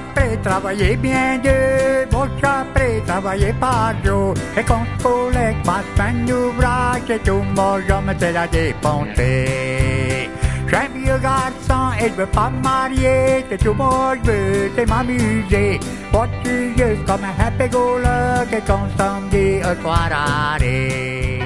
après travailler bien dur, moi après travailler par jour. Et quand je collecte ma semaine d'ouvrage, c'est tout mon jour, mais c'est la dépenser. Je suis un vieux garçon et je veux pas me marier, c'est tout moi je veux, c'est m'amuser. Pas de juste comme un happy-go-lucky qu'on s'en dit un soir arrêt.